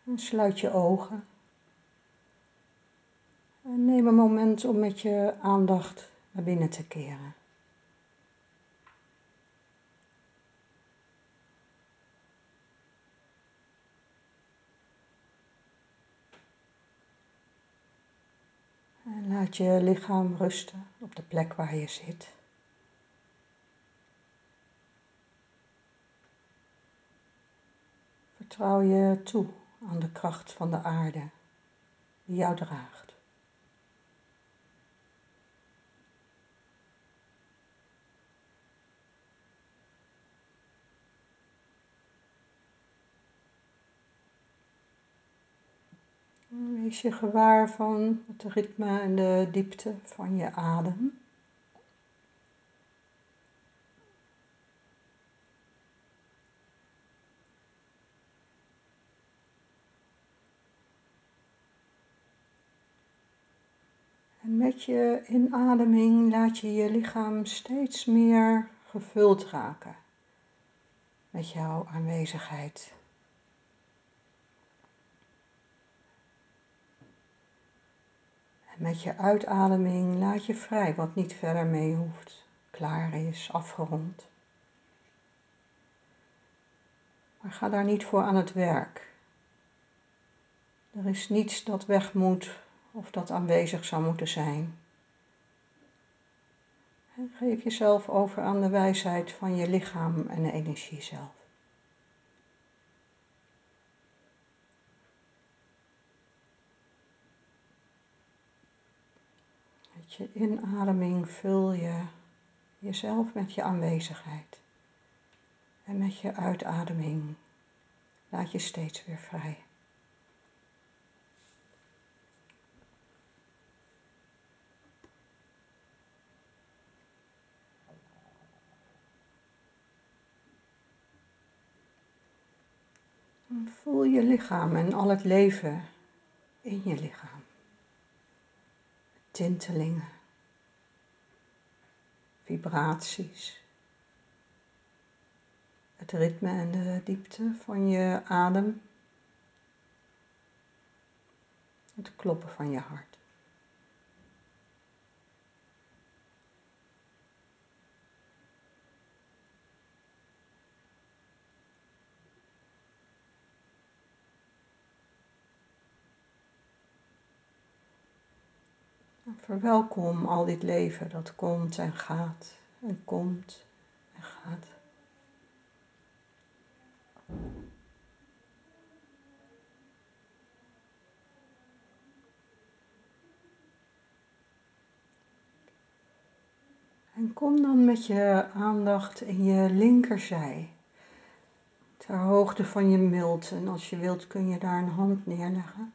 En sluit je ogen. En neem een moment om met je aandacht naar binnen te keren. En laat je lichaam rusten op de plek waar je zit. Vertrouw je toe aan de kracht van de aarde die jou draagt. Wees je gewaar van het ritme en de diepte van je adem. En met je inademing laat je je lichaam steeds meer gevuld raken met jouw aanwezigheid. En met je uitademing laat je vrij wat niet verder mee hoeft, klaar is, afgerond. Maar ga daar niet voor aan het werk. Er is niets dat weg moet of dat aanwezig zou moeten zijn. En geef jezelf over aan de wijsheid van je lichaam en de energie zelf. Met je inademing vul je jezelf met je aanwezigheid. En met je uitademing laat je steeds weer vrij. En voel je lichaam en al het leven in je lichaam. Tintelingen, vibraties, het ritme en de diepte van je adem, het kloppen van je hart. En verwelkom al dit leven dat komt en gaat en komt en gaat. En kom dan met je aandacht in je linkerzij, ter hoogte van je milt. En als je wilt kun je daar een hand neerleggen.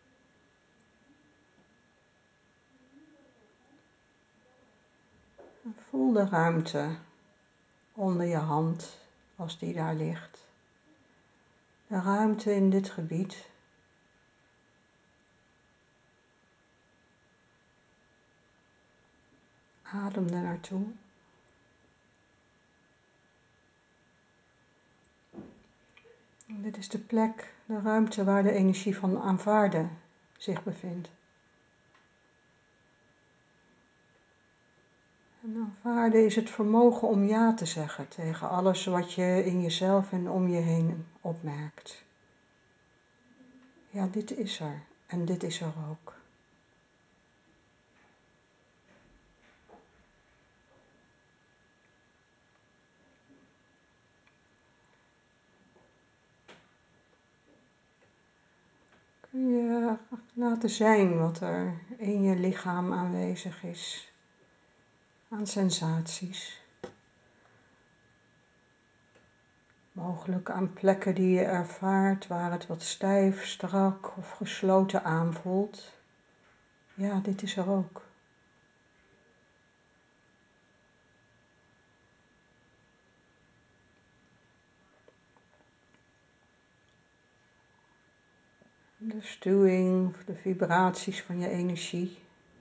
En voel de ruimte onder je hand als die daar ligt. De ruimte in dit gebied. Adem er naartoe. Dit is de plek, de ruimte waar de energie van aanvaarden zich bevindt. En aanvaarden is het vermogen om ja te zeggen tegen alles wat je in jezelf en om je heen opmerkt. Ja, dit is er en dit is er ook. Kun je laten zijn wat er in je lichaam aanwezig is, aan sensaties. Mogelijk aan plekken die je ervaart waar het wat stijf, strak of gesloten aanvoelt. Ja, dit is er ook. De stuwing, de vibraties van je energie.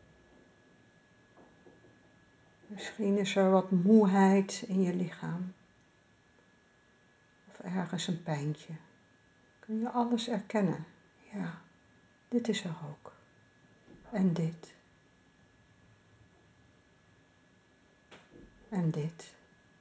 Misschien is er wat moeheid in je lichaam. Of ergens een pijntje. Kun je alles erkennen Ja, dit is er ook. En dit. En dit.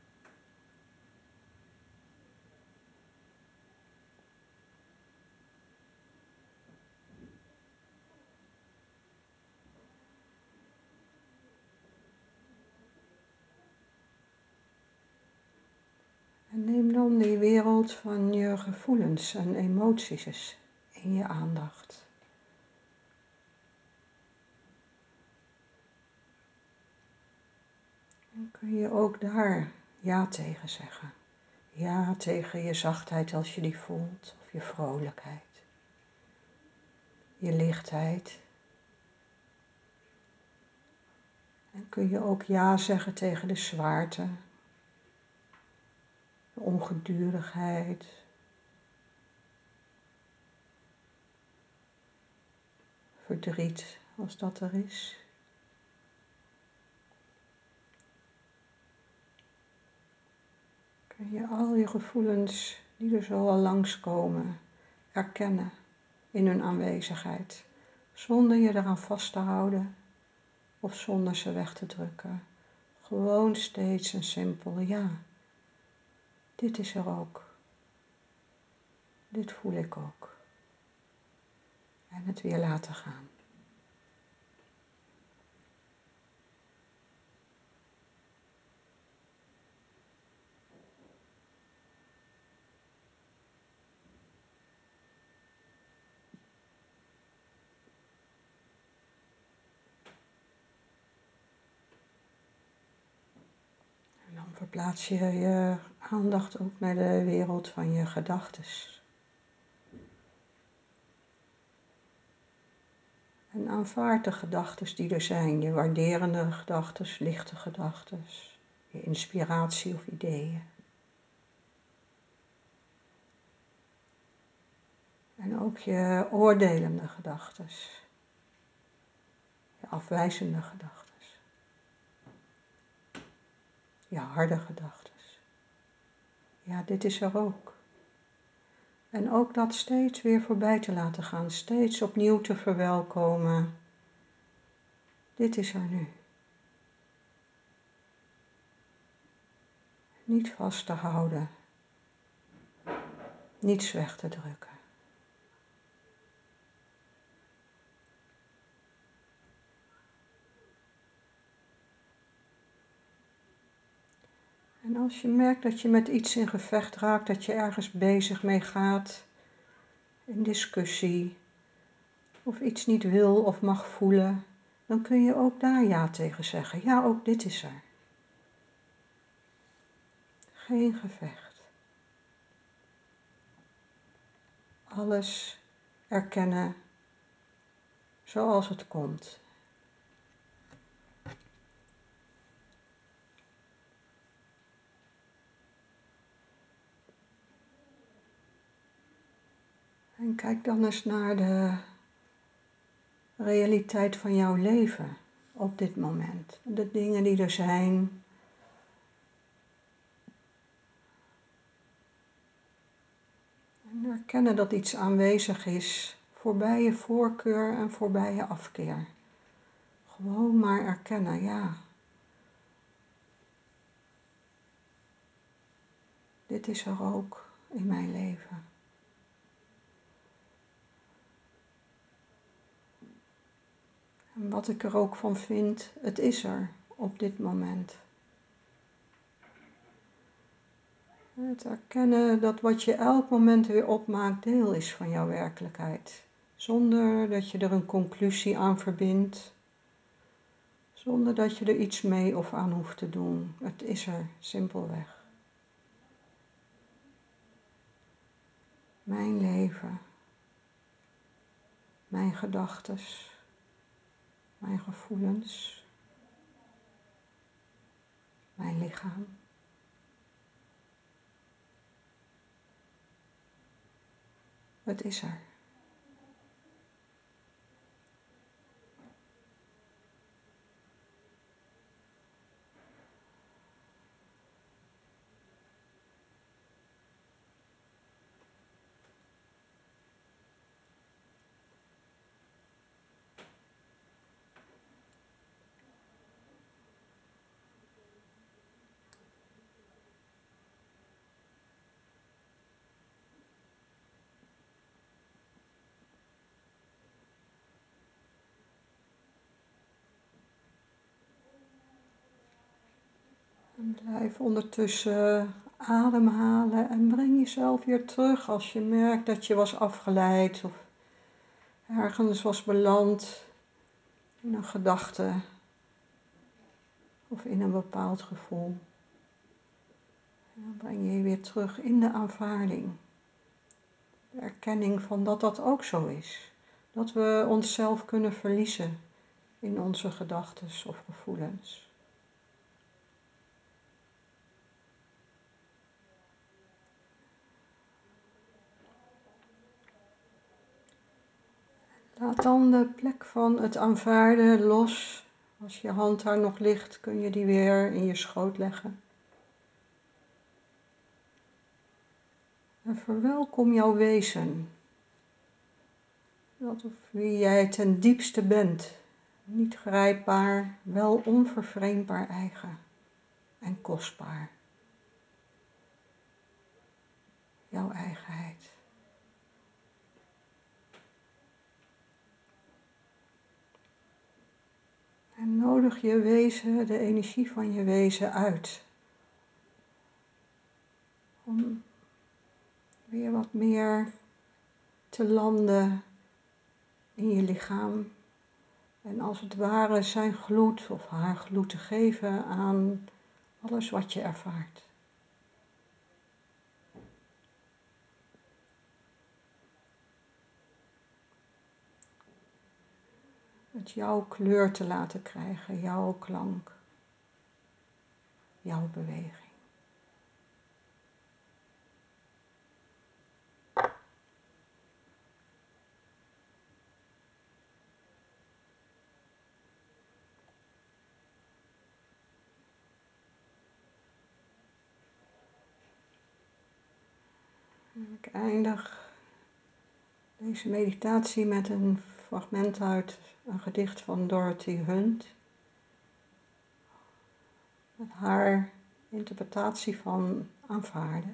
En neem dan die wereld van je gevoelens en emoties eens in je aandacht. En kun je ook daar ja tegen zeggen. Ja tegen je zachtheid als je die voelt, of je vrolijkheid, je lichtheid. En kun je ook ja zeggen tegen de zwaarte, de ongedurigheid, verdriet als dat er is. Kun je al je gevoelens die er zo al langskomen erkennen in hun aanwezigheid, zonder je eraan vast te houden of zonder ze weg te drukken. Gewoon steeds een simpel ja. Dit is er ook. Dit voel ik ook. En het weer laten gaan. En dan verplaats je je aandacht ook naar de wereld van je gedachtes. En aanvaard de gedachtes die er zijn, je waarderende gedachtes, lichte gedachtes, je inspiratie of ideeën. En ook je oordelende gedachtes, je afwijzende gedachtes, je harde gedachtes. Ja, dit is er ook. En ook dat steeds weer voorbij te laten gaan, steeds opnieuw te verwelkomen. Dit is er nu. Niet vast te houden, niets weg te drukken. En als je merkt dat je met iets in gevecht raakt, dat je ergens bezig mee gaat, in discussie, of iets niet wil of mag voelen, dan kun je ook daar ja tegen zeggen. Ja, ook dit is er. Geen gevecht. Alles erkennen zoals het komt. En kijk dan eens naar de realiteit van jouw leven op dit moment. De dingen die er zijn. En erkennen dat iets aanwezig is voorbij je voorkeur en voorbij je afkeer. Gewoon maar erkennen, ja. Dit is er ook in mijn leven. En wat ik er ook van vind, het is er op dit moment. Het erkennen dat wat je elk moment weer opmaakt deel is van jouw werkelijkheid. Zonder dat je er een conclusie aan verbindt. Zonder dat je er iets mee of aan hoeft te doen. Het is er simpelweg. Mijn leven. Mijn gedachtes. Mijn gevoelens. Mijn lichaam. Het is er. Blijf ondertussen ademhalen en breng jezelf weer terug als je merkt dat je was afgeleid of ergens was beland in een gedachte of in een bepaald gevoel. En dan breng je je weer terug in de aanvaarding. De erkenning van dat dat ook zo is. Dat we onszelf kunnen verliezen in onze gedachten of gevoelens. Laat dan de plek van het aanvaarden los. Als je hand daar nog ligt, kun je die weer in je schoot leggen. En verwelkom jouw wezen. Dat of wie jij ten diepste bent. Niet grijpbaar, wel onvervreemdbaar eigen en kostbaar. Jouw eigenheid. En nodig je wezen, de energie van je wezen uit. Om weer wat meer te landen in je lichaam. En als het ware zijn gloed of haar gloed te geven aan alles wat je ervaart. Het jouw kleur te laten krijgen, jouw klank, jouw beweging. Ik eindig deze meditatie met een fragment uit een gedicht van Dorothy Hunt. Met haar interpretatie van aanvaarden.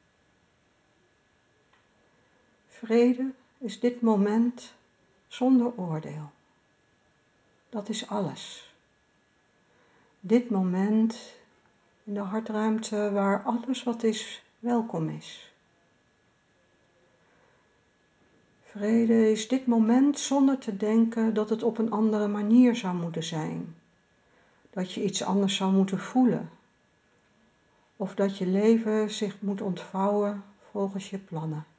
Vrede is dit moment zonder oordeel. Dat is alles. Dit moment in de hartruimte waar alles wat is welkom is. Vrede is dit moment zonder te denken dat het op een andere manier zou moeten zijn. Dat je iets anders zou moeten voelen. Of dat je leven zich moet ontvouwen volgens je plannen.